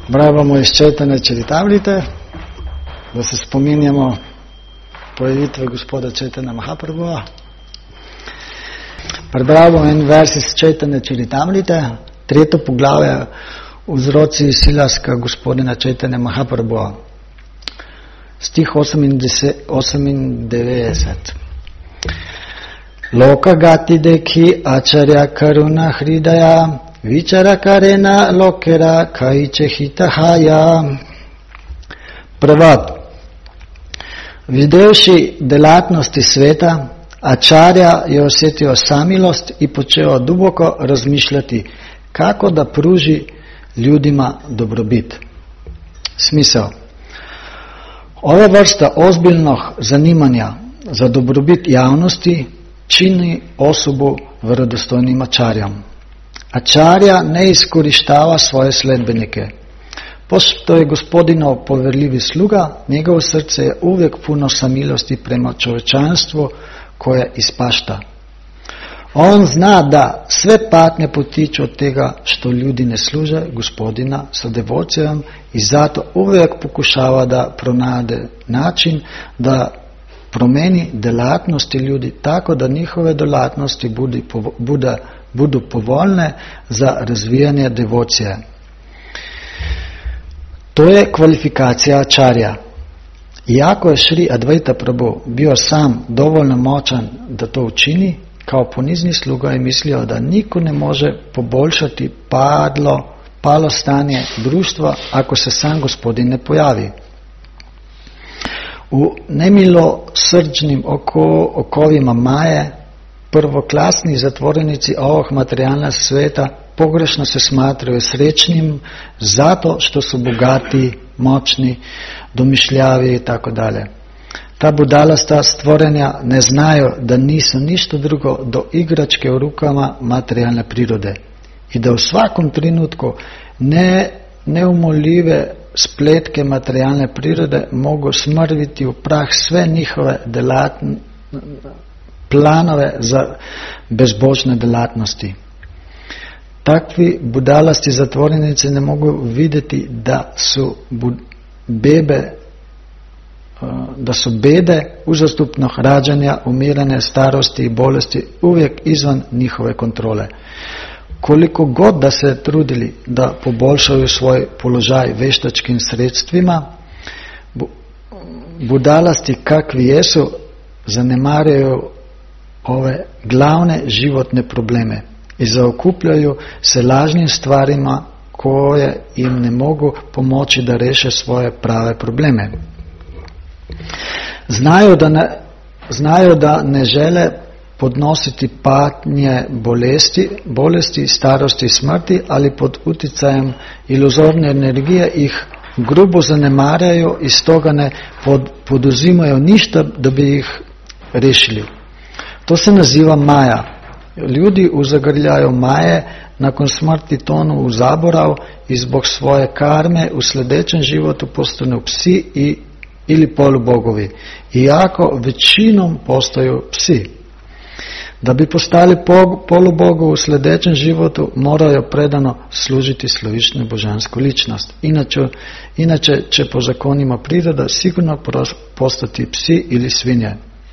Brávamo iz Čaitanja Čaritamrite, da se spominjamo pojavitve gospoda Čaitanja Mahaprabhuva. Prebravo en vers iz Čaitanja Čaritamrite, 3. poglavje, vzroci silaska gospodina Čaitanja Mahaprabhuva. Stih 98. Loka gati dekhi acharya karuna hridaya vichara karena lokera kaiche hitahaya. Prevod. Videvši delatnosti sveta, Acharya je osjetio samilost i počeo duboko razmišljati kako da pruži ljudima dobrobit. Smisao. Ova vrsta ozbiljnog zanimanja za dobrobit javnosti čini osobu vjerodostojnim ačarjom. Ačarja ne iskorištava svoje sledbenike. Pošto je gospodinov poverljivi sluga, njegovo srce je uvijek puno samilosti prema čovečanstvu koje ispašta. On zna da sve patnje potiču od tega što ljudi ne služe gospodina sa devocijom i zato uvijek pokušava da pronajde način da promeni delatnosti ljudi tako da njihove delatnosti budu povoljne za razvijanje devocije. To je kvalifikacija ačarja. Iako je Šri Advaita Prabhu bio sam dovoljno moćan da to učini, kao ponizni sluga je mislio da niko ne može poboljšati palo stanje društva ako se sam gospodin ne pojavi. U nemilosrđnim okovima Maje prvoklasni zatvorenici ovog materijalnog sveta pogrešno se smatraju srećnim zato što su bogati, moćni, domišljavi i tako dalje. Ta budalasta stvorenja ne znaju da nisu ništa drugo do igračke u rukama materijalne prirode i da u svakom trenutku neumoljive spletke materijalne prirode mogu smrviti u prah sve njihove planove za bezbožne delatnosti. Takvi budalasti zatvorenici ne mogu vidjeti da su bede uzastupnog rađanja, umiranja, starosti i bolesti uvijek izvan njihove kontrole. Koliko god da se trudili da poboljšaju svoj položaj veštačkim sredstvima, budalasti kakvi jesu zanemaraju ove glavne životne probleme i zaokupljaju se lažnim stvarima koje im ne pomoći da reše svoje prave probleme. Znaju da ne žele podnositi patnje bolesti, starosti i smrti, ali pod utjecajem iluzorne energije ih grubo zanemaraju i stoga ne poduzimaju ništa da bi ih rešili. To se naziva Maja. Ljudi u zagrljaju Maje nakon smrti tonu u zaborav i zbog svoje karme u sljedećem životu postanu psi ili polubogovi, iako većinom postaju psi. Da bi postali polubogu u sljedećem životu moraju predano služiti slovišnju božansku ličnost. Inače će po zakonima priroda sigurno postati psi ili svinje.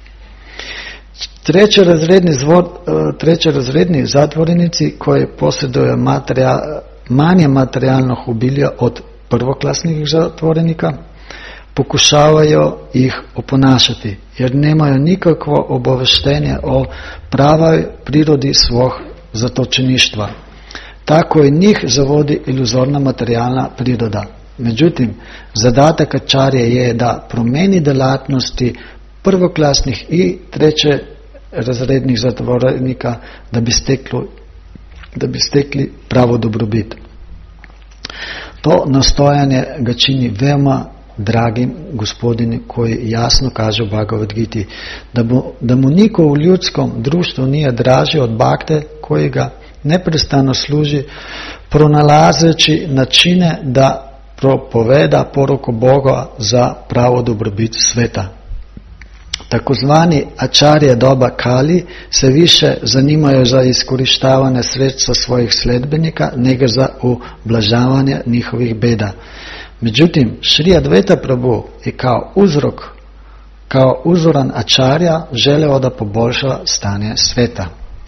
Trećerazredni zatvorenici koji posjeduju manje materijalnog obilja od prvoklasnih zatvorenika pokušavaju ih oponašati jer nemaju nikakvo obaveštenje o pravoj prirodi svog zatočeništva. Tako i njih zavodi iluzorna materijalna priroda. Međutim, zadatak ačarje je da promeni delatnosti prvoklasnih i trećerazrednih zatvorenika da bi stekli pravo dobrobit. To nastojanje ga čini veoma dragim gospodinu koji jasno kaže u Bhagavad Giti da mu niko u ljudskom društvu nije draži od bakte koji ga neprestano služi pronalazeći načine da propoveda poruku Boga za pravo dobrobit sveta. Tako zvani ačarje doba Kali se više zanimajo za iskorištavanje sredstva svojih sledbenika, nego za ublažavanje njihovih beda. Međutim, Šri Advaita Prabhu je kao uzoran ačarja želeo da poboljša stanje sveta.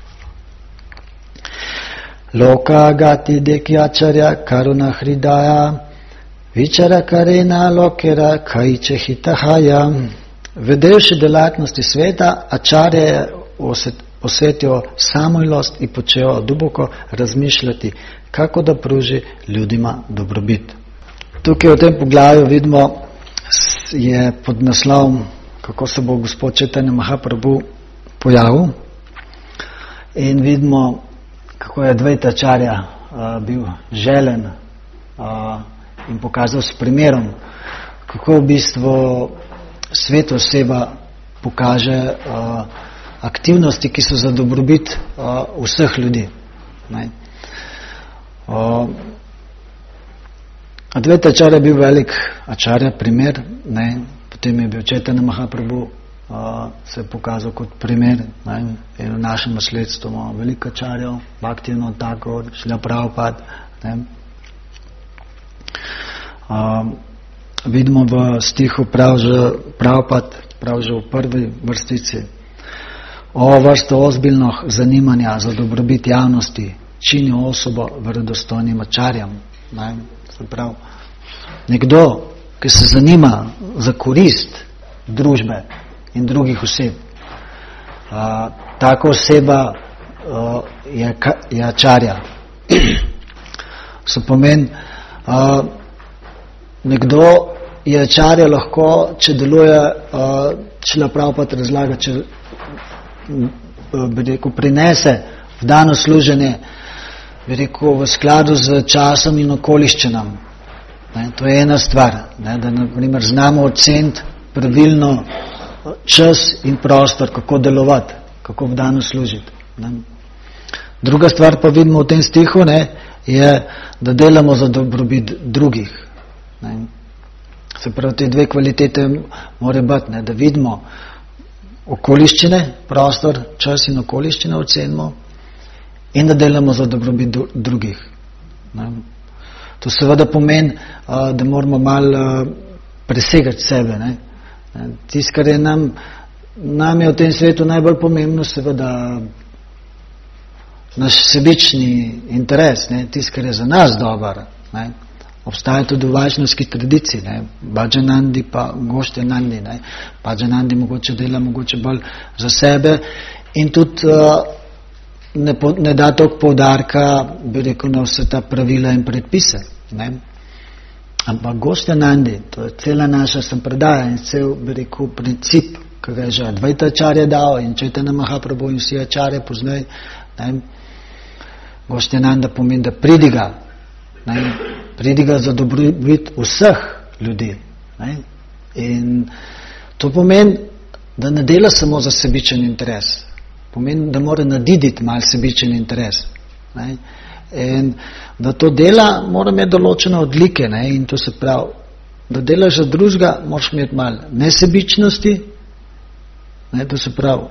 Loka gati deki ačarja karuna hridaya vičara karena lokera kajče hitahaya. Vedejući djelatnosti sveta, ačarja je osjetio samoilost i počeo duboko razmišljati kako da pruži ljudima dobrobit. Tukaj v tem poglavju vidimo, je pod naslovom kako se bo gospod Chaitanya Mahaprabhu pojavil, in vidimo, kako je Advaita Acharya bil želen in pokazal s primerom, kako v bistvu sveta oseba pokaže aktivnosti, ki so za dobrobit vseh ljudi. Advaita Acharya je bil velik Acharya, primer, potem je bil Chaitanya Mahaprabhu, se je pokazal kot primer, in v našem nasledstvu imamo veliko Acharjev, Bhaktivinoda Thakur, Srila Prabhupada. Vidimo v stihu Prabhupada, prav že v prvi vrstici, ovo vrsto ozbiljnog zanimanja za dobrobit javnosti čini osobo verodostojnim Acharjem. Se pravi, nekdo, ki se zanima za korist družbe in drugih oseb, taka oseba je Acharya. Se pomeni, nekdo je Acharya lahko, če deluje, Srila Prabhupada razlaga, če prinese v dano služenje, v skladu z časom in okoliščinam. To je ena stvar, da naprimer znamo oceniti pravilno čas in prostor, kako delovati, kako v dano služiti. Druga stvar pa vidimo v tem stihu, je, da delamo za dobrobit drugih. Se pravi, te dve kvalitete mora biti, da vidimo okoliščine, prostor, čas in okoliščine ocenimo, in da delamo za dobrobit drugih. To seveda pomeni, da moramo malo presegati sebe. Tisto, kar je nam je v tem svetu najbolj pomembno, seveda naš sebični interes, tisto, kar je za nas dobar. Obstaja tudi v vajšnavski tradiciji, Bhajanandi pa Goštyanandi. Bhajanandi mogoče dela mogoče bolj za sebe in tudi ne da toliko poudarka, bi rekel, na vse ta pravila in predpise. Ampak Goštyanandi, to je cela naša sampradaja in cel, bi rekel, princip, ki ga je že Advaita Acharya dal in Chaitanya Mahaprabhu in vsi Acharya poznaj. Goštyananda pomeni, da pridiga za dobrobit vseh ljudi. In to pomeni, da ne dela samo za sebičen interes. Pomeni, da mora nadiditi malo sebičen interes. In da to dela, mora imeti določene odlike. In to se pravi, da delaš za drugega, moraš imeti malo nesebičnosti. To se pravi,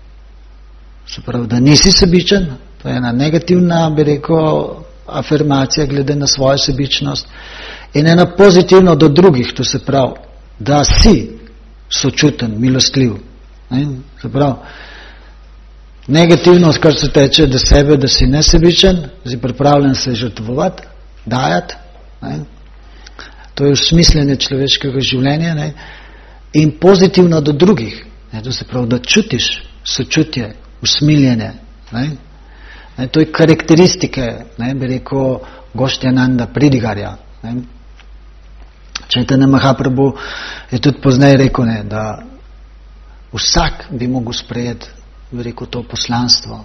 da nisi sebičen. To je ena negativna, bi rekel, afirmacija glede na svojo sebičnost. In ena pozitivna do drugih, to se pravi, da si sočuten, milostljiv. Se pravi, negativnost, kar se teče do sebe, da si nesebičen, si pripravljen se žrtvovati, dajati. To je usmisljenje človeškega življenja. In pozitivno do drugih. To se pravi, da čutiš sočutje, usmiljenje. To je karakteristike, bi rekel, Goštyananda, pridigarja. Chaitanya Mahaprabhu je tudi pozneje rekel, da vsak bi mogel sprejeti, bi rekel, to poslanstvo.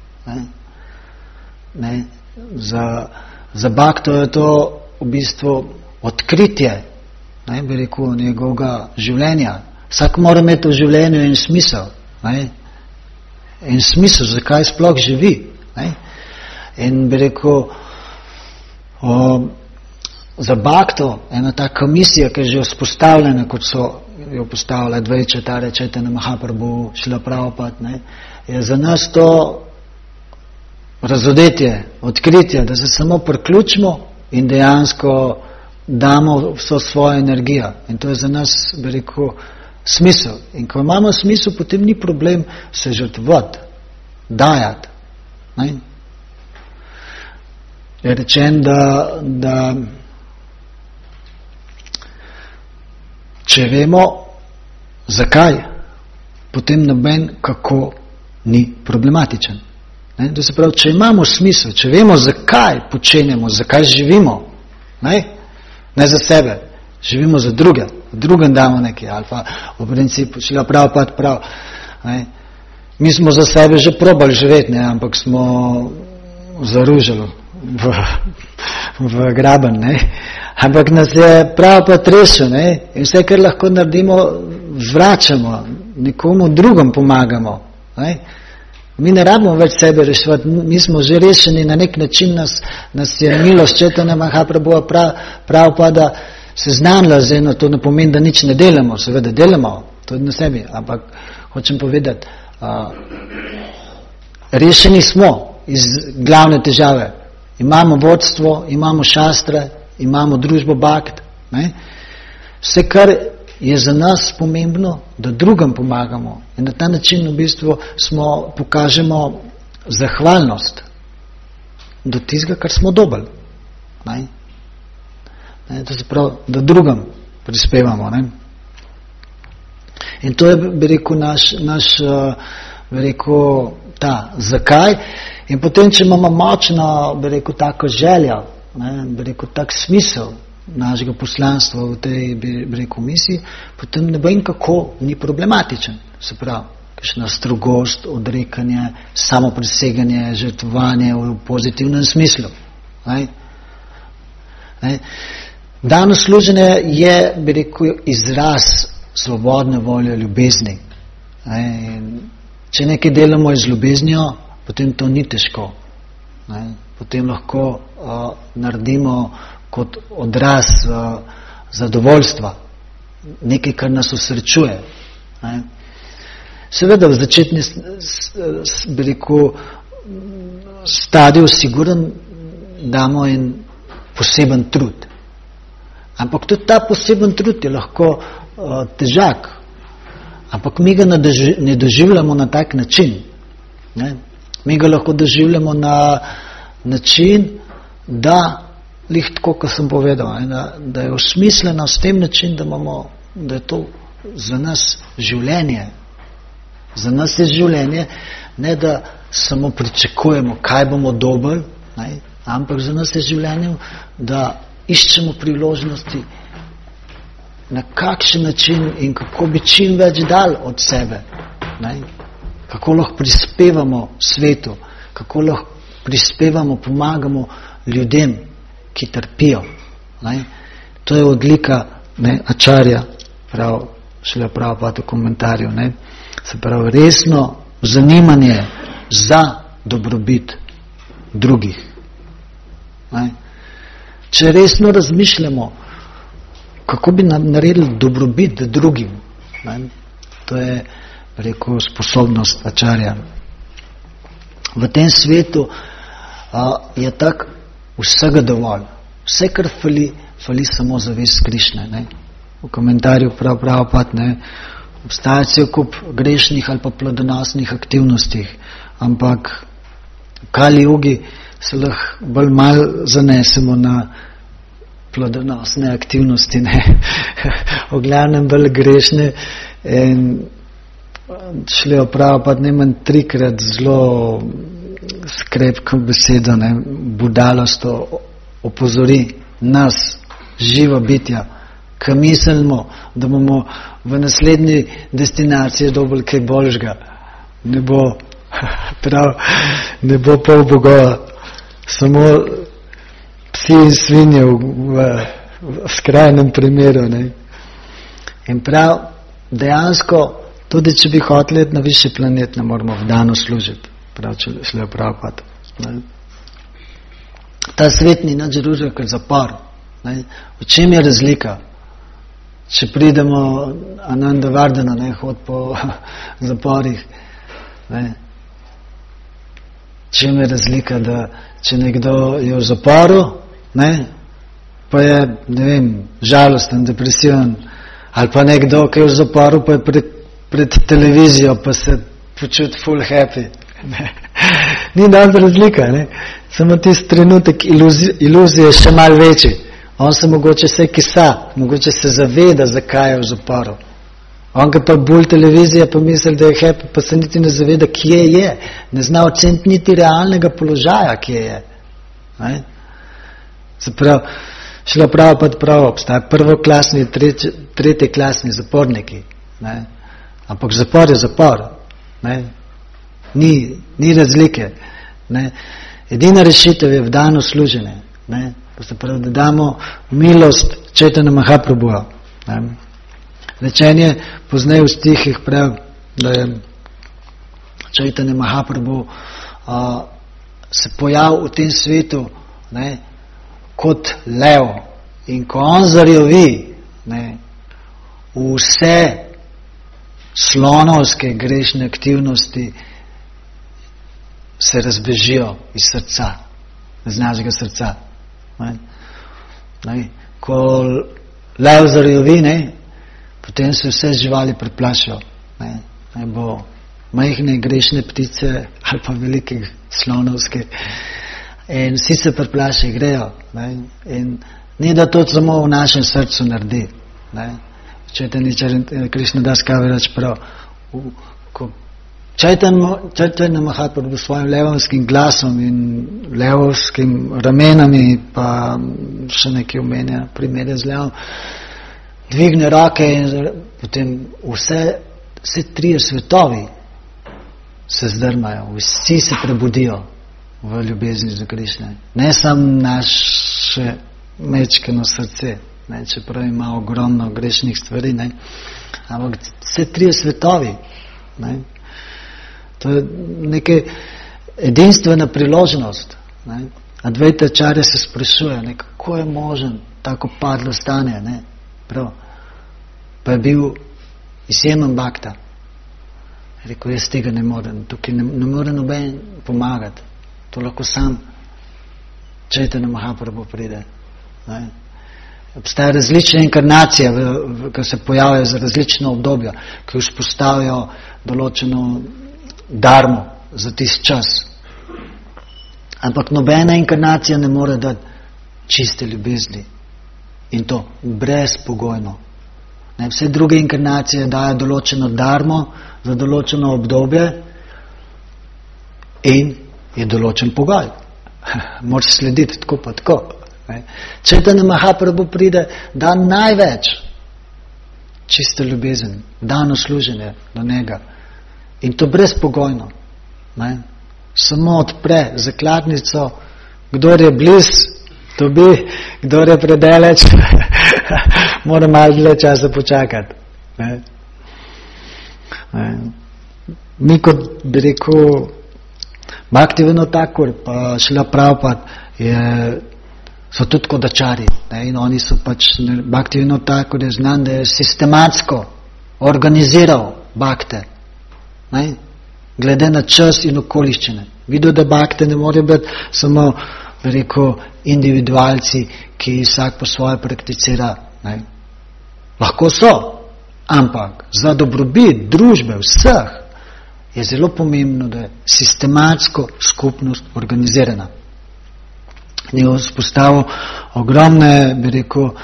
Za Bhakto je to v bistvu odkritje, bi rekel, njegovega življenja. Vsak mora imeti v življenju en smisel. En smisel, zakaj sploh živi. In bi rekel, za Bhakto, ena ta komisija, ki je že vzpostavljena, kot so jo postavila Dvajčetare Čaitanya Mahaprabhu, Šrila Prabhupada, je za nas to razodetje, odkritje, da se samo priključimo in dejansko damo vso svojo energijo. In to je za nas, bi rekel, smisel. In ko imamo smisel, potem ni problem se žrtvovati, dajati. Je rečen, da če vemo, zakaj, potem noben kako ni problematičen. To se pravi, če imamo smisel, če vemo, zakaj počenjamo, zakaj živimo, ne za sebe, živimo za druge, drugem damo nekaj, ali pa v principu, Šrila Prabhupada prav, mi smo za sebe že probali živeti, ampak smo zaružili v graben, ampak nas je Prabhupada rešil, in vse, kar lahko naredimo, vračamo, nekomu drugom pomagamo. Mi ne rabimo več sebe reševati, mi smo že rešeni, na nek način nas je milost Čaitanya Mahaprabhuja Prabhupada seznanila z eno, to ne pomeni, da nič ne delamo, seveda delamo, to je na sebi, ampak hočem povedati, rešeni smo iz glavne težave. Imamo vodstvo, imamo šastre, imamo družbo bhakt, vse, kar je za nas pomembno, da drugam pomagamo. In na ta način v bistvu pokažemo zahvalnost do tistega, kar smo dobili. To se pravi, da drugam prispevamo. In to je, bi rekel, naš bi rekel, zakaj. In potem, če imamo močno, bi rekel, tako željo, bi rekel, tak smisel našega poslanstva v tej, bi rekel, misiji, potem ne vem kako ni problematičen. Se pravi, kakšna strogost, odrekanje, samopreseganje, žrtvovanje v pozitivnem smislu. Dano služenje je, bi rekel, izraz svobodne volje, ljubezni. Če nekaj delamo z ljubeznijo, potem to ni težko. Potem lahko naredimo kot odraz zadovoljstva, nekaj, kar nas osrečuje. Seveda v začetni, bi rekel, stadiju siguren damo en poseben trud. Ampak tudi ta poseben trud je lahko težak. Ampak mi ga ne doživljamo na tak način. Mi ga lahko doživljamo na način, da lih tako, kot sem povedal, da je osmisleno s tem način, da je to za nas življenje. Za nas je življenje, ne da samo pričakujemo, kaj bomo dobili, ampak za nas je življenje, da iščemo priložnosti, na kakšen način in kako bi čim več dal od sebe. Kako lahko prispevamo svetu, kako lahko prispevamo, pomagamo ljudem, ki trpijo. To je odlika Acharya, prav Šrila Prabhupada v komentarju. Se pravi, resno zanimanje za dobrobit drugih. Če resno razmišljamo, kako bi naredili dobrobit drugim, to je, rekel, sposobnost Acharya. V tem svetu je tak vsega dovolj. Vse, kar fali samo zavest Krišne. V komentarju Prabhupada, obstaja cel kup grešnih ali pa plodonosnih aktivnostih, ampak v Kali Jugi se lahko bolj malo zanesemo na plodonosne aktivnosti, v glavnem bolj grešne. In Šrila Prabhupada najmanj 3-krat zelo skrepko besedo, budalost opozori nas, živa bitja, ki mislimo, da bomo v naslednji destinaciji dobili kaj boljšega. Ne bo pol bogova, samo psi in svinje v skrajnem primeru. In prav, dejansko, tudi če bi hoteli iti na višji planet, ne moramo vdano služiti. Prav, če šli Prabhupada. Ta svet ni nič drugega kot zapor. V čem je razlika? če pridemo Ananda Vardana, hod po zaporih. Čem je razlika, da če nekdo je v zaporu, pa je, žalosten, depresiven, ali pa nekdo, ki je v zaporu, pa je pred televizijo, pa se počuti full happy. Ni dobra razlika, samo tisti trenutek iluzije še malo večji. On se mogoče se kisa, mogoče se zaveda, zakaj je v zaporu. On ga pa bolj televizija pa misli, da je happy, pa se niti ne zaveda, kje je. Ne zna oceniti niti realnega položaja, kje je. Zaprav, šlo prav obstaja prvoklasni, tretjeklasni zaporniki. Ampak zapor je zapor. Ni razlike. Edina rešitev je vdano služenje. To se pravi, da damo milost Chaitanya Mahaprabhuja. Rečenje pozneje v stihih prav, da je Chaitanya Mahaprabhu se pojavil v tem svetu kot lev. In ko on zarjovi, vse slonovske grešne aktivnosti se razbežijo iz srca, iz našega srca. Ko lev zarjovi, potem se vse živali preplašijo. Bo majhne grešne ptice ali pa velike slonovske. In vsi se preplašijo, grejo. In ni da to samo v našem srcu naredi. Krišnadas Kavirač prav. Chaitanya Mahaprabhu s svojim levovskim glasom in levovskim ramenami, pa še nekaj omenja primere z levom, dvigne roke in potem vse trije svetovi se zdrmajo, vsi se prebudijo v ljubezni za Krišne. Ne samo naše mečkeno srce, čeprav ima ogromno grešnih stvari, ampak vse trije svetovi. To je neka edinstvena priložnost. Advaitacharya se sprašuje, kako je možen tako padlo stanje. Prav. Pa je bil izjemen bhakta. Rekel, jaz tega ne morem, tukaj ne more noben pomagati. To lahko sam Chaitanya Mahaprabhu pride. Obstaja različne inkarnacije, ki se pojavljajo za različno obdobja, ki vzpostavijo določeno darmo za tisti čas. Ampak nobena inkarnacija ne more dati čiste ljubezni. In to brezpogojno. Vse druge inkarnacije dajo določeno darmo za določeno obdobje in je določen pogoj. Moraš slediti tako pa tako. Chaitanya Mahaprabhu pride, da največ čiste ljubezen, dano služenje do njega. In to brezpogojno. Samo odpre zakladnico, kdor je bliz, dobi, kdor je predaleč, mora malo dlje časa počakati. Mi kot bi rekel Bhaktivinoda Thakur pa Šrila Prabhupada so tudi kodačari. In oni so Bhaktivinoda Thakur je znan, da je sistematsko organiziral bhakte. Glede na čas in okoliščine. Videl, da bhakte ne more biti samo individualci, ki vsak po svoje prakticira. Lahko so, ampak za dobrobit družbe vseh je zelo pomembno, da je sistematsko skupnost organizirana. Je vzpostavil ogromne, bi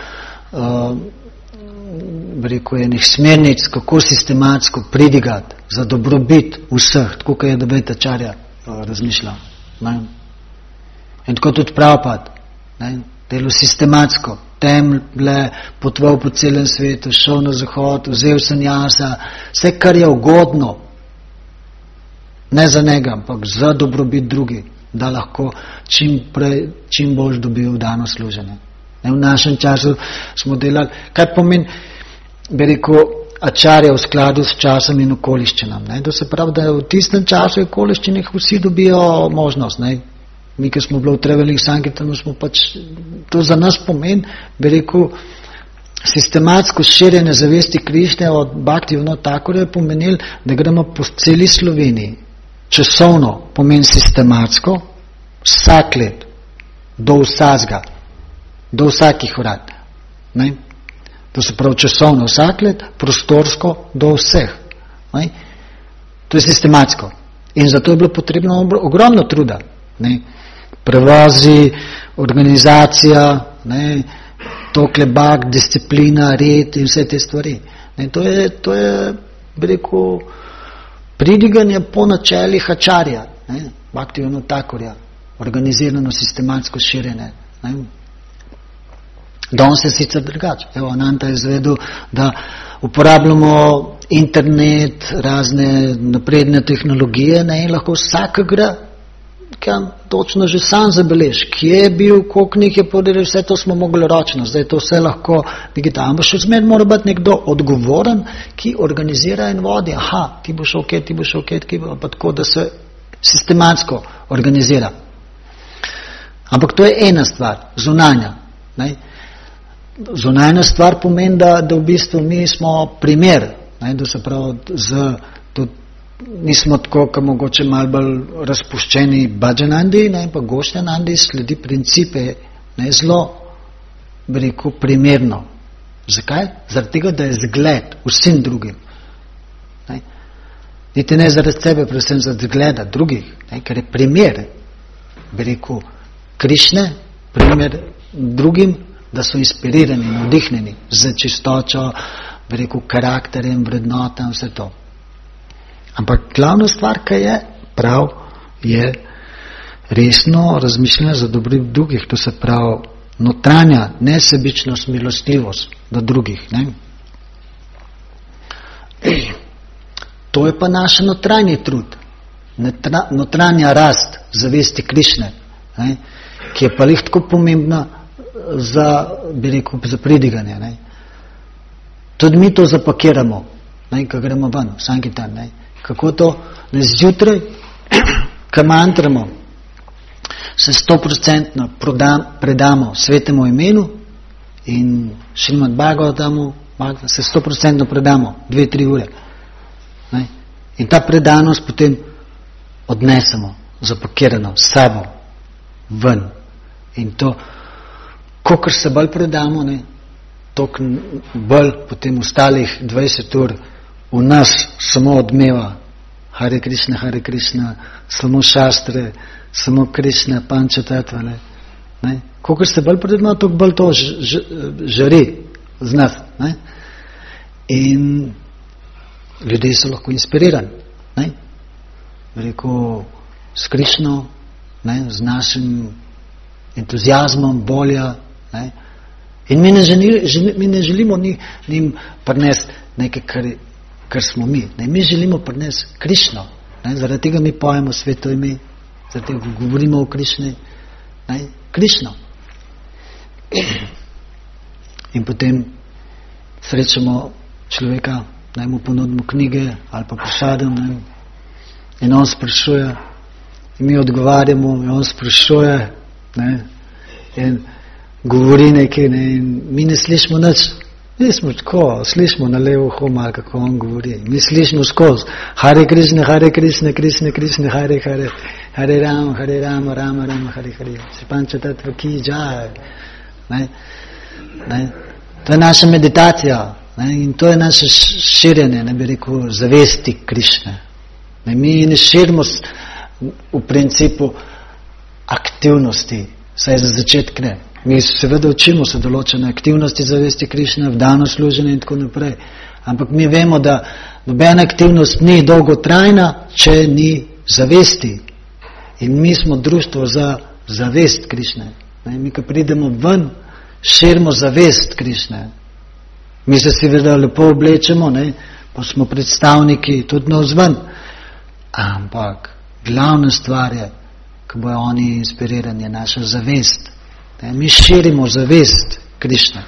rekel, enih smernic, kako sistematsko pridigati za dobrobit vseh, tako kot je Advaitacharya razmišljal. In tako tudi Prabhupada, delo sistematsko, temple, potoval po celem svetu, šel na zahod, vzel sanjasa, vse, kar je ugodno, ne za njega, ampak za dobrobit drugi, da lahko čim bolj dobil dano služenje. V našem času smo delali, kaj pomeni, bi rekel, acharya v skladu s časom in okoliščinam. To se pravi, da v tistem času in okoliščinah vsi dobijo možnost. Mi, ki smo bili v Traveling Sankirtanu, smo to za nas pomeni, bi rekel, sistematsko širjenje zavesti Krišne od Bhaktivinoda Thakurja je pomenil, da gremo po celi Sloveniji. Časovno pomeni sistematsko, vsak let, do vsakega, do vsakih urad. Ne? To se pravi časovno vsak let, prostorsko do vseh. Ne? To je sistematsko. In zato je bilo potrebno ogromno truda. Ne? Prevozi, organizacija, ne? Tokle bak, disciplina, red in vse te stvari. Ne? To je, bi rekel, pridiganje po načelih Acharya, Bhaktivinoda Thakurja, organizirano, sistematsko širjenje. Ne? Danes je sicer drugače. Evo, Ananta je izvedel, da uporabljamo internet, razne napredne tehnologije, ne, in lahko vsakega točno že sam zabelež, kje je bil, koliko njih je podelil, vse to smo mogli ročno, zdaj to vse lahko digitalno. Ampak še zmer mora biti nekdo odgovoren, ki organizira in vodi. Aha, ti boš ok, pa tako, da se sistematsko organizira. Ampak to je ena stvar, zunanja. Ne? Zunanja stvar pomeni, da v bistvu mi smo primer, ne? Da se pravi, nismo tako, kot mogoče malo bolj razpuščeni bhajanandi, ne, pa goštanandi sledi principe, ne, zelo, bi rekel, primerno. Zakaj? Zaradi tega, da je zgled vsem drugim. Ne. Niti ne zaradi sebe, predvsem zaradi zgleda drugih, ne, ker je primer, bi rekel, Krišne, primer drugim, da so inspirirani, navdihnjeni z čistočo, bi rekel, karakterjem, vrednotam, vse to. Ampak glavna stvar, kaj je prav, je resno razmišljanje za dobrobit drugih, to se pravi notranja nesebičnost, milostljivost do drugih. Ne? To je pa naš notranji trud, notranja rast zavesti Krišne, ne? Ki je pa lih tako pomembna za, bi rekel, za pridiganje. Ne? Tudi mi to zapakiramo, ne? Ko gremo ven, Sankitan, ne? Kako to, da zjutraj, ko mantramo, se 100% predamo svetemu imenu in Šrimad Bhagavatamu, se 100% predamo 2-3 ure. Ne? In ta predanost potem odnesemo, zapakirano, s sabo, ven. In to, kolikor se bolj predamo, ne, toliko bolj potem ostalih 20 ur v nas samo odmeva Hare Krishna, samo šastre, samo Krishna, Pančatattva. Ne? Kolikor se bolj predamo, toliko bolj to žari z nas. Ne? In ljudje so lahko inspirirani. Ne? Rekel, s Krishno, ne? Z našim entuzijazmom, volja. Ne? In mi ne želimo njim prinesti nekaj, kar smo mi. Ne? Mi želimo prinesti Krišno. Ne? Zaradi tega mi pojemo sveto ime, zaradi tega govorimo o Krišni. Krišno. In potem srečamo človeka, naj mu ponudimo knjige ali pa prasadam, in on sprašuje, in mi odgovarjamo, in on sprašuje, ne? In govori nekaj, ne? In mi ne slišimo nič. Mi smo tako, slišimo na levo uho malo, kako on govori. Mi slišimo skozi Hare Krishna, Krishna Krishna, Hare Hare, Hare Rama, Rama Rama, Hare Hare, Pančatattva ki jai. To je naša meditacija, ne? In to je naše širjenje, ne bi rekel, zavesti Krišne. Mi ne širimo v principu aktivnosti, saj za začetek ne. Mi seveda učimo se določene aktivnosti zavesti Krišne, vdano služenje in tako naprej. Ampak mi vemo, da nobena aktivnost ni dolgotrajna, če ni zavesti. In mi smo društvo za zavest Krišne. Mi, ko pridemo ven, širimo zavest Krišne. Mi se seveda lepo oblečemo, ne? Pa smo predstavniki tudi navzven. Ampak glavna stvar je, ko bojo oni inspirirani, je naša zavest. Mi širimo zavest Krišne.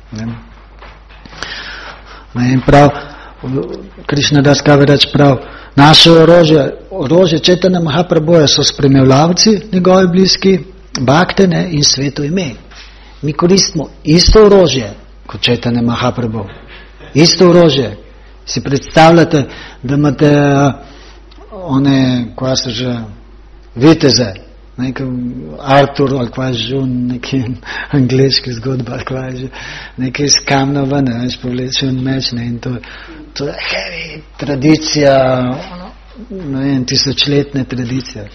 In prav, Krišna Das Kaviraj prav, naše orožje Čaitanja Mahaprabhuja so spremljavci, njegovi bliski, bhakte, ne, in sveto ime. Mi koristimo isto orožje, kot Chaitanya Mahaprabhu. Isto orožje. Si predstavljate, da imate one, kva se že, viteze, Artur, ali kva je že, neki angliški zgodba, ali kva je že, nekaj iz kamna ven, veš, povleče en meč, in to je heavy tradicija, ne vem, tisočletne tradicije.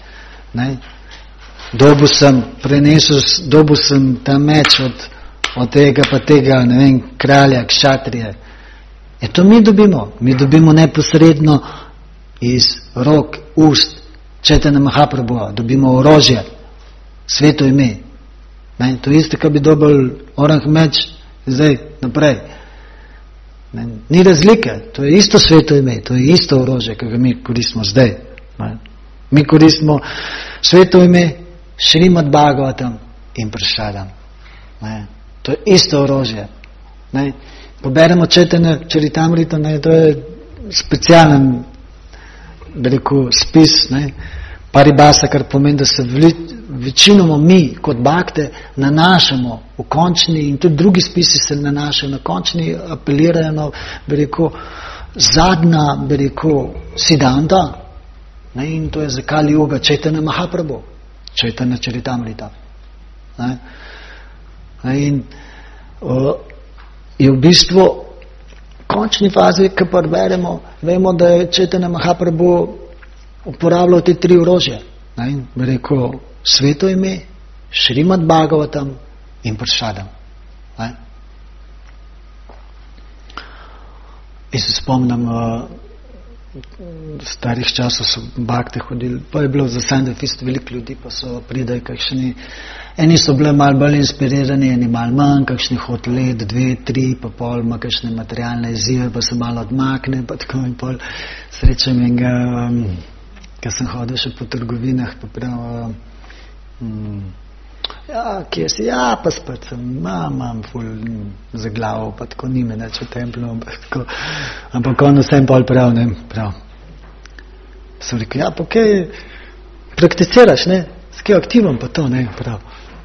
Dobil sem ta meč od tega pa tega, ne vem, kralja, kšatrije. To mi dobimo neposredno iz rok, ust Chaitanya Mahaprabhuja, dobimo orožje, sveto ime. To je isto, kar bi dobil orang meč zdaj naprej. Ni razlike, to je isto sveto ime, to je isto orožje, ki ga mi koristimo zdaj. Mi koristimo sveto ime Šrimad Bhagavatam in Prasadam. To je isto orožje. Poberemo Chaitanya Charitamrito, to je specialen, bi rekel, spis, paribasa, kar pomeni, da se večinoma mi kot bhakte nanašamo v končni, in tudi drugi spisi se nanašajo na končni, apelirajo na, bi rekel, zadnja, bi rekel, siddhanta, in to je za Kali Yuga Chaitanya Mahaprabhu, Chaitanya Charitamrita. In je v bistvu v končni fazi, ki preberemo, vemo, da je Chaitanya Mahaprabhu uporabljal te tri orožje. Bi rekel, sveto ime, Šrimad Bhagavatam in Prasadam. In se spomnim, starih časov so bhakte hodili, pa je bilo za Sunday Fest veliko ljudi, pa so pridali kakšni, eni so bili malo bolj inspirirani, eni malo manj, kakšni hod let, 2, 3, pa pol ima kakšne materialne izzive, pa se malo odmakne, pa tako in pol srečam enega, ker sem hodil še po trgovinah, pa prav, kje si, pa spet sem, imam ful za glavo, pa tako ni me neč v templu, ampak on vsem pol prav, sem rekel, pa kaj prakticiraš, s kaj aktivom pa to, prav.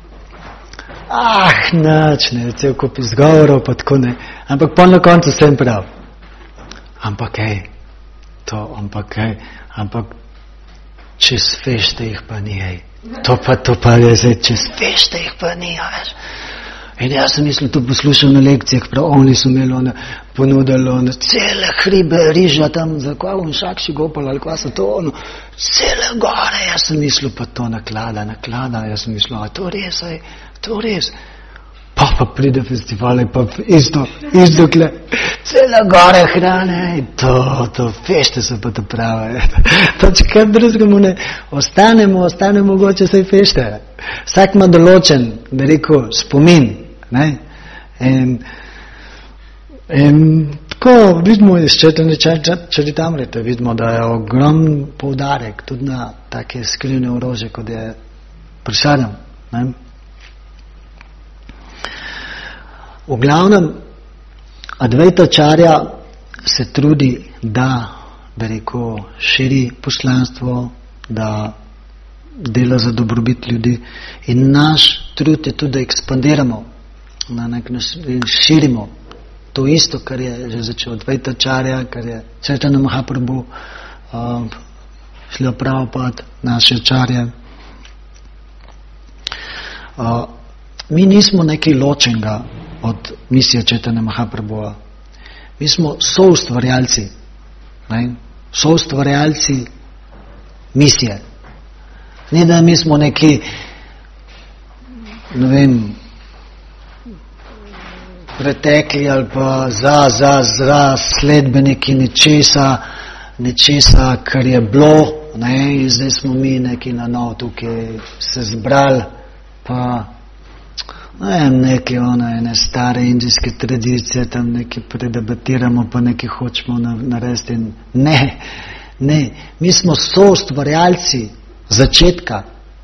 Nač, cel kup izgovorov, pa tako ampak pol na koncu vsem prav. Ampak čez fešte jih pa ni, To pa je zdaj, čez fešte jih pa ni, veš. In jaz sem mislil, to poslušal na lekcijah, prav oni so imeli ponudili cele hribe riža tam, za kva on šakši gopal, ali kva so to, cele gore, jaz sem mislil, pa to naklada, jaz sem mislil, to res. Pa pride festival, pa isto kle, cele gore hrane, to fešte so pa to prave. To če kar drugemu ne, ostane mogoče vse fešte. Vsak ima določen, bi rekel, spomin, in tako vidimo iz Chaitanya Charitamrita, vidimo, da je ogromen poudarek tudi na take skrivne orožje, kot je Prasadam. V glavnem, Advaitacharya se trudi, da, bi rekel, širi poslanstvo, da dela za dobrobit ljudi, in naš trud je tudi, da ekspandiramo, na nek način širimo to isto, kar je že začel Advaitacharya, kar je Chaitanya Mahaprabhu, Srila Prabhupada, naše acharje. Mi nismo nekaj ločenega od misije Chaitanya Mahaprabhuja. Mi smo soustvarjalci, soustvarjalci misije. Ni, da mi smo neki, ne vem, pretekli ali pa za sledbeniki nečesa, kar je bilo, in zdaj smo mi neki na nov tukaj se zbrali, pa neke ene stare indijske tradicije, tam nekaj predebatiramo, pa nekaj hočemo narediti. Ne, mi smo soustvarjalci začetka.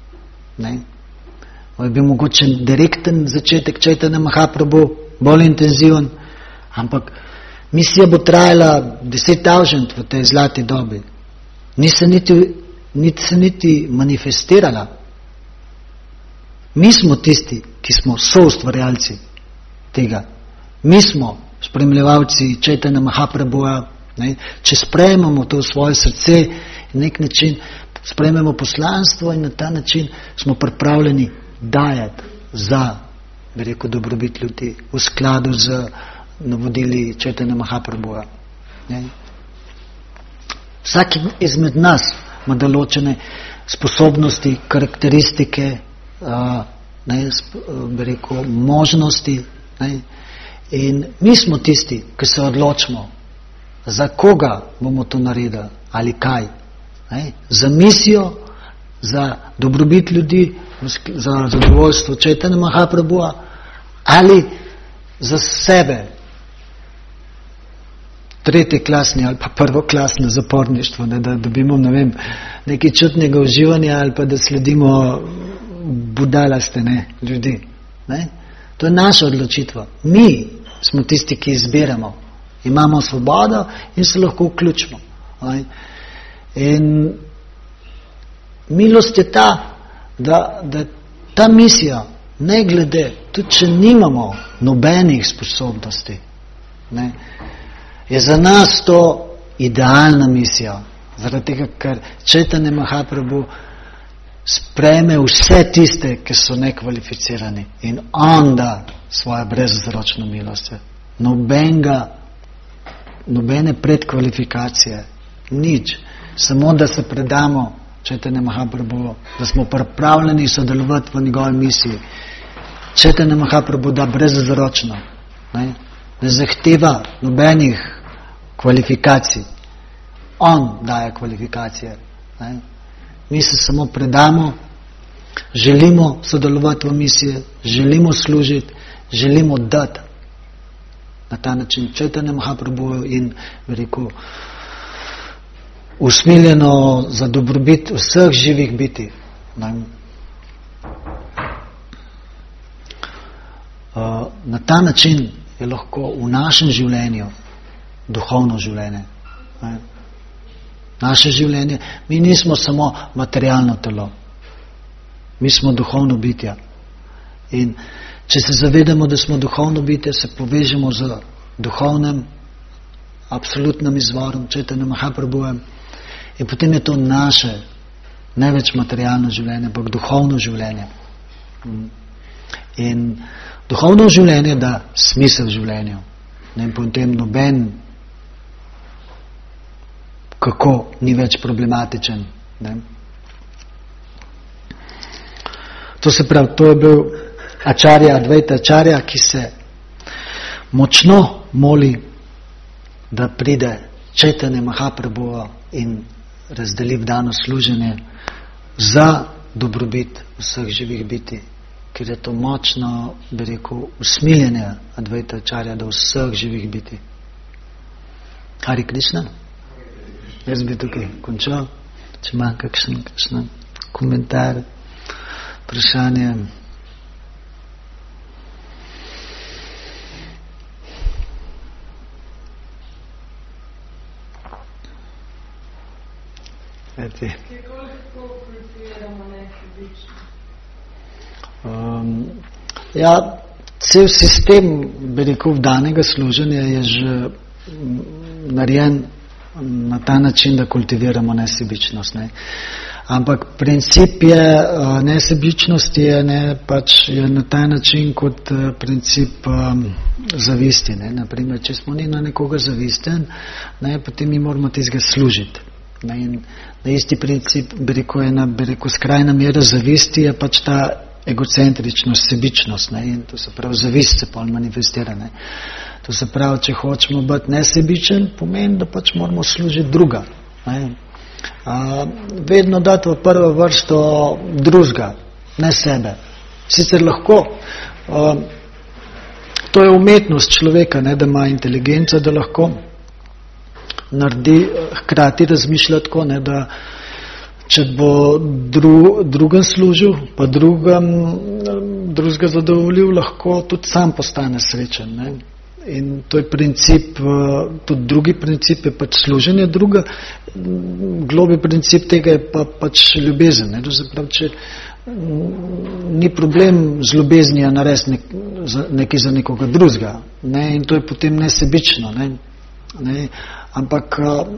Je bil mogoče direkten začetek Chaitanya Mahaprabhu, bolj intenziven, ampak misija bo trajala 10,000 v tej zlati dobi. Ni se niti manifestirala. Mi smo tisti, ki smo soustvarjalci tega. Mi smo spremljevalci Čaitanja Mahaprabhuja, če sprejmemo to v svoje srce in nek način sprejmemo poslanstvo in na ta način smo pripravljeni dajati za, bi rekel, dobrobit ljudi v skladu z navodili Čaitanja Mahaprabhuja. Vsak izmed nas ima določene sposobnosti, karakteristike, bi rekel, možnosti, in mi smo tisti, ki se odločimo, za koga bomo to naredili ali kaj. Za misijo, za dobrobit ljudi, za zadovoljstvo Čaitanja Mahaprabhuja ali za sebe, tretjeklasni ali pa prvoklasno zaporništvo, da dobimo, nekaj čutnega uživanja ali pa da sledimo budalaste ljudi. To je naša odločitva. Mi smo tisti, ki izbiramo. Imamo svobodo in se lahko vključimo. In milost je ta, da ta misija, ne glede, tudi če nimamo nobenih sposobnosti, je za nas to idealna misija. Zaradi tega, ker Čaitanja Mahaprabhu sprejme vse tiste, ki so nekvalificirani in on da svojo brezvzročno milost. Nobene predkvalifikacije, nič. Samo da se predamo Čaitanja Mahaprabhu, da smo pripravljeni sodelovati v njegovi misiji. Čaitanja Mahaprabhu da brezvzročno, ne zahteva nobenih kvalifikacij. On daje kvalifikacije. Mi se samo predamo, želimo sodelovati v misiji, želimo služiti, želimo dati na ta način Čaitanja Mahaprabhu in, bi rekel, usmiljeno za dobrobit vseh živih biti. Na ta način je lahko v našem življenju duhovno življenje. Naše življenje, mi nismo samo materialno telo, mi smo duhovno bitja. In če se zavedamo, da smo duhovno bitje, se povežemo z duhovnim, absolutnim izvorom Čaitanja Mahaprabhujem in potem je to naše, ne več materialno življenje, ampak duhovno življenje. In duhovno življenje da smisel življenju. In potem noben kako ni več problematičen. To se pravi, to je bil Acharya, Advaita Acharya, ki se močno moli, da pride Čaitanja Mahaprabhuja in razdeli vdano služenje za dobrobit vseh živih biti, ker je to močno, bi rekel, usmiljenje Advaita Acharya do vseh živih biti. Hari Krishna. Jaz bi tukaj končal, če ima kakšen komentar, vprašanje. Kako lahko kultiviramo nesebičnost? Cel sistem, bi rekel, vdanega služenja je že narejen na ta način, da kultiviramo nesebičnost. Ampak princip je, nesebičnost je, pač je na ta način kot princip zavisti. Naprimer, če smo na nekoga zavisten, potem mi moramo tizga služiti. In na isti princip, bi rekel, skrajna mera zavisti je pač ta egocentričnost, sebičnost. In to se pravi, zavist se pol manifestira. To se pravi, če hočemo biti nesebičen, pomeni, da pač moramo služiti druga. Vedno dati v prvo vrsto drugega, ne sebe. Sicer lahko, to je umetnost človeka, da ima inteligenco, da lahko naredi, hkrati razmišlja tako, da če bo drugem služil, pa drugega zadovoljil, lahko tudi sam postane srečen. In to je princip, tudi drugi princip je pač služenje, druga globi princip tega je pač ljubezen. Ne? Zaprav, če ni problem z ljubeznijo narediti nekaj za nekoga drugega, ne? In to je potem nesebično. Ne? Ampak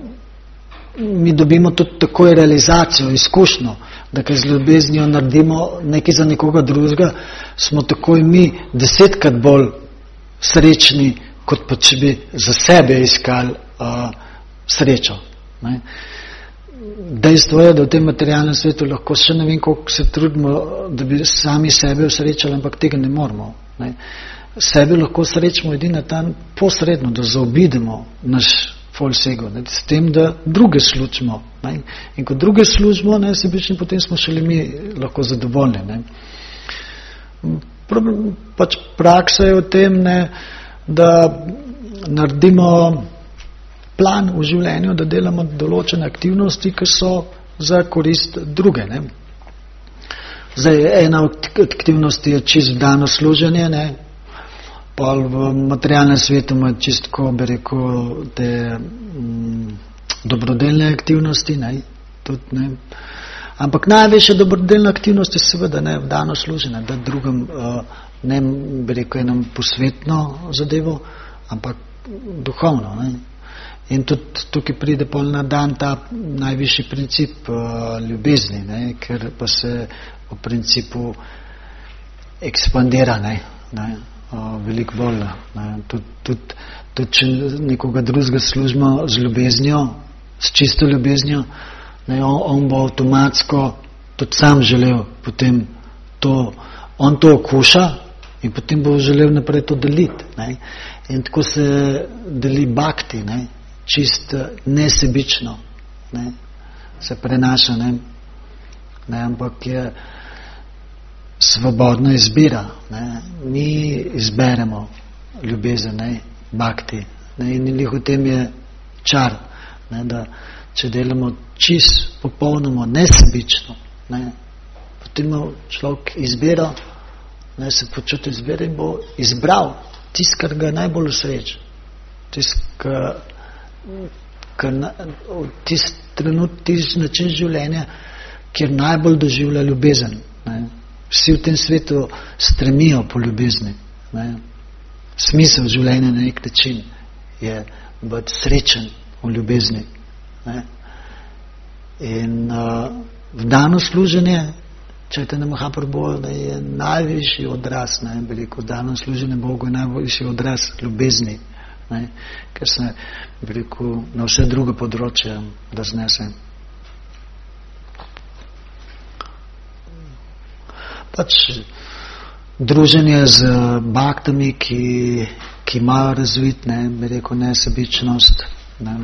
mi dobimo tudi takoj realizacijo, izkušnjo, da kaj z ljubeznijo naredimo nekaj za nekoga drugega, smo takoj mi 10krat bolj srečni, kot pa če bi za sebe iskali srečo. Ne? Dejstvo je, da v tem materialnem svetu lahko še ne vem, koliko se trudimo, da bi sami sebe osrečali, ampak tega ne moramo. Ne? Sebe lahko srečimo edino tam posredno, da zaobidemo naš false ego, ne? S tem, da druge služimo. Ne? In ko druge služimo, ne, sebični, potem smo šele mi lahko zadovoljni. Ne? Problem, pač praksa je v tem, ne, da naredimo plan v življenju, da delamo določene aktivnosti, ki so za korist druge. Ne. Zdaj, ena od aktivnosti je čist dano služenje, ne. Pa v materialnem svetu ima čistko, bi rekel, te dobrodelne aktivnosti, ne, tudi, ne. Ampak največja dobrodelna aktivnost je seveda ne dano služenje, da drugem ne bi rekel enem posvetno zadevo, ampak duhovno. Ne. In tudi tukaj pride pol na dan ta najvišji princip ljubezni, ne, ker pa se v principu ekspandira, ne, veliko bolj. Tudi če nekoga drugega služimo z ljubeznijo, s čisto ljubeznijo, ne, on bo avtomatsko tudi sam želel potem on to okuša in potem bo želel naprej to deliti. Ne. In tako se deli bhakti, ne, čist nesebično, ne, se prenaša, ne, ampak je svobodna izbira. Ne. Mi izberemo ljubezen, ne, bhakti, ne, in v tem je čar, ne, da če delamo čist, popolnoma nesebično, ne, potem ima človek izbiro, ne, se počuti izbiro in bo izbral tisto, kar ga najbolj usreči. Tisti način življenja, kjer najbolj doživlja ljubezen. Ne. Vsi v tem svetu stremijo po ljubezni. Ne. Smisel življenja na nek način je biti srečen v ljubezni. Ne. In v dano služenje, Čajtanja Mahaprabhu, da je najvišji odraz, ne, veliko dano služenje Bogu je najvišji odraz ljubezni, ne, ker se veliko na vse druge področje raznese. Pač druženje z bhaktami, ki imajo razvit, ne, bi rekel, nesebičnost, ne,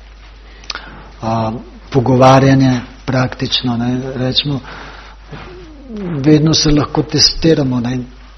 pogovarjanje praktično, ne, rečemo, vedno se lahko testiramo, ne,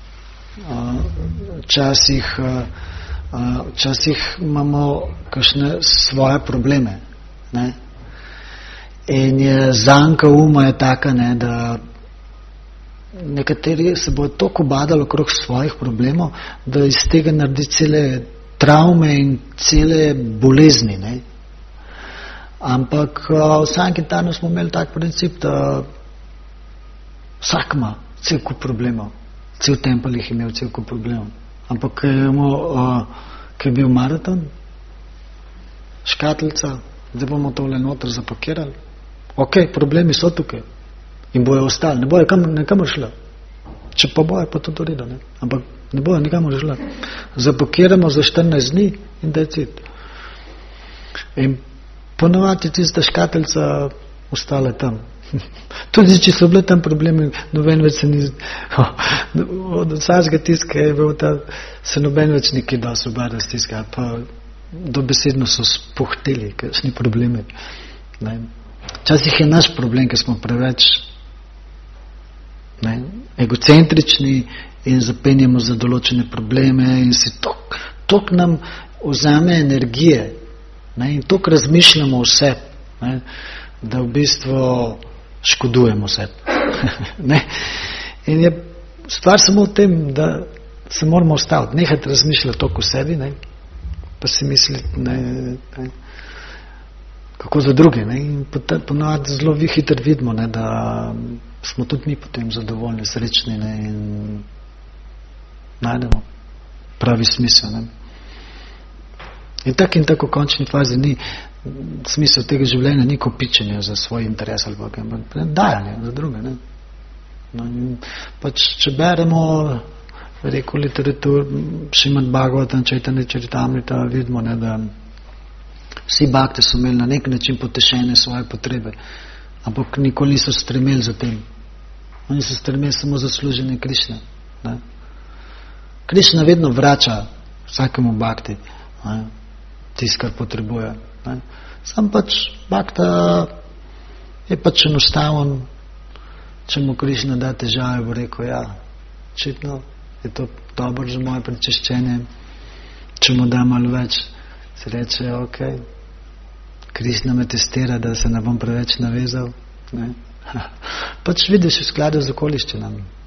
včasih imamo kakšne svoje probleme, ne, in je zanka uma je taka, ne, da nekateri se bodo toliko badali okrog svojih problemov, da iz tega naredi cele travme in cele bolezni, ne. Ampak v Sankirtanu smo imeli tak princip, da vsak ima cel kup problemov, cel tempelj jih imel cel kup problemov. Ampak ko je bil maraton, škatlica, zdaj bomo tole noter zapakirali, ok, problemi so tukaj in bojo ostali, ne bojo nekamor šla. Če pa bojo, pa tudi redo, ne? Ampak ne bojo nekamor šla. Zapakiramo za 14 dni in that's it. In ponovati tista škatlica ostale tam. Tudi če so bile tam problemi, noben več se ni od vsakega tiska je bil ta, se noben več nekaj da se obada stiska, pa dobesedno so spuhteli, kakšni problemi. Včasih je naš problem, ker smo preveč egocentrični in zapenjamo za določene probleme in si tok nam vzame energije, ne, in tok razmišljamo o sebi, da v bistvu škodujemo sebi. In je stvar samo v tem, da se moramo ustaviti, nehati razmišljati toliko o sebi, ne? Pa si misliti, kako za druge. Ne? In ponovadi zelo hitro vidimo, ne, da smo tudi mi potem zadovoljni, srečni, ne, in najdemo pravi smisel. Ne. In tako v končni fazi ni smisel tega življenja, ni kopičenje za svoj interes ali ampak dajanje za druge. Ne. No, in pač, če beremo rekel literatur Šrimad Bhagavatam, Chaitanya Charitamrita, vidimo, ne, da vsi bhakti so imeli na nek način potešene svoje potrebe, ampak nikoli niso stremeli za tem. Oni so stremeli samo za služenje Krišne. Ne. Krišna vedno vrača vsakemu bhakti tisto, kar potrebuje. Ne. Sam pač bhakta je pač enostaven, če mu Krišna da težave, bo rekel, ja, očitno je to dobro za moje prečiščenje, če mu da malo več, se reče, ok, Krišna me testira, da se ne bom preveč navezal. Ne. Pač vidiš v skladu z okoliščinami.